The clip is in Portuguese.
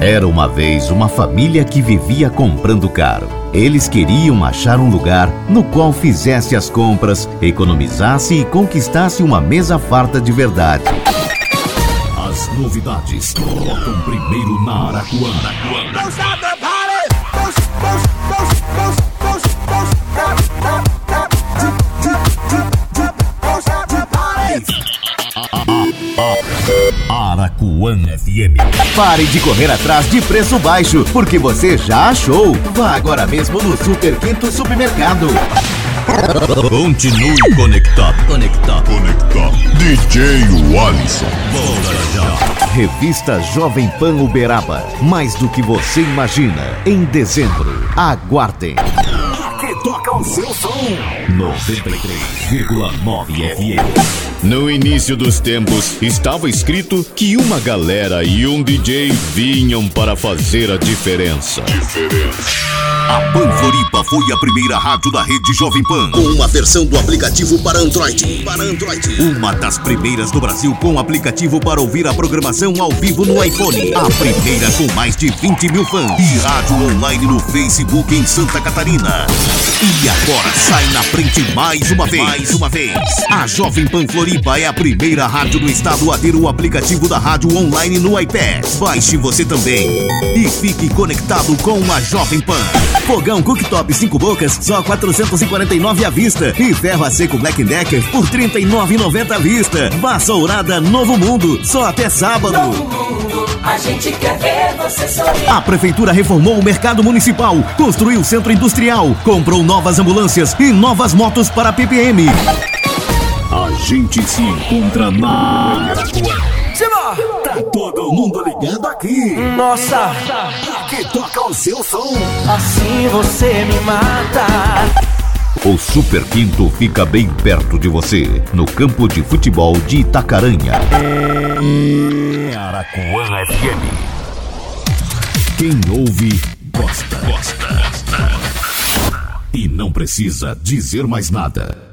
Era uma vez uma família que vivia comprando caro. Eles queriam achar um lugar no qual fizesse as compras, economizasse e conquistasse uma mesa farta de verdade. As novidades tocam primeiro na Araquana. Araquana FM. Pare de correr atrás de preço baixo, porque você já achou. Vá agora mesmo no Super Quinto Supermercado. Continue conectado. DJ Alisson. Volta já. Revista Jovem Pan Uberaba. Mais do que você imagina. Em dezembro. Aguardem. Aqui toca o seu som. 93,9 FM. No início dos tempos, estava escrito que uma galera e um DJ vinham para fazer a diferença. A Pan Floripa foi a primeira rádio da rede Jovem Pan, com uma versão do aplicativo para Android. Uma das primeiras no Brasil com aplicativo para ouvir a programação ao vivo no iPhone. A primeira com mais de 20 mil fãs. E rádio online no Facebook em Santa Catarina. E agora sai na frente mais uma vez. A Jovem Pan Floripa é a primeira rádio do estado a ter o aplicativo da rádio online no iPad. Baixe você também e fique conectado com a Jovem Pan. Fogão cooktop 5 bocas, só R$ 449 à vista. E ferro a seco Black Decker por R$ 39,90 à vista. Vassourada Novo Mundo, só até sábado. Novo Mundo, a gente quer ver você sorrir. A prefeitura reformou o mercado municipal, construiu o centro industrial, comprou novas ambulâncias e novas motos para a PPM. A gente se encontra na Araquana. Tá todo mundo ligado aqui. Nossa, aqui toca o seu som. Assim você me mata. O Super Quinto fica bem perto de você, no campo de futebol de Itacaranha. Araquana FM. Quem ouve, gosta. E não precisa dizer mais nada.